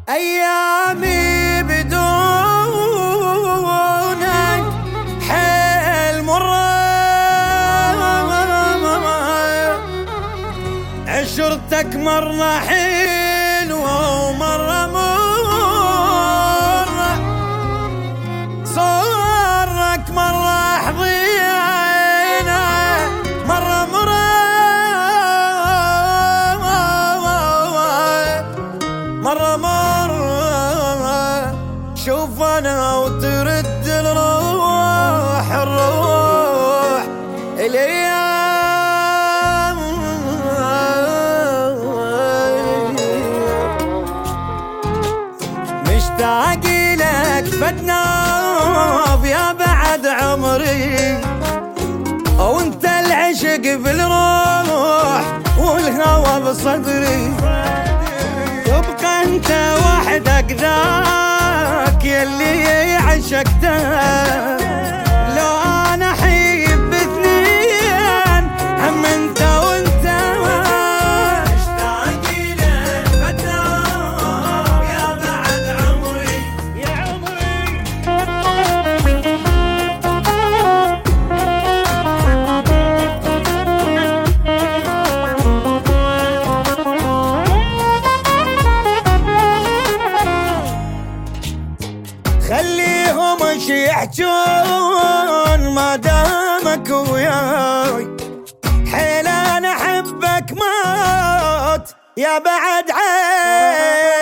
أيامي بدونك حيل مرة، عشرتك مرة حلوة ومرة مرة، صورك مرة حضينا مرة مرة مرة مرة. شوف أنا وترد الروح الروح الأيام، مشتاق لك فتناب يا بعد عمري، وانت العشق بالروح والهوى بصدري، تبقى انت وحدك ذاك يلي عشقته. لو انا حيب باثنين هم انت وانت، مشتاق لك فتناب يا بعد عمري يا عمري. خليهم ايش يحجون ما دامك وياي، حيل انا احبك موت يا بعد عين.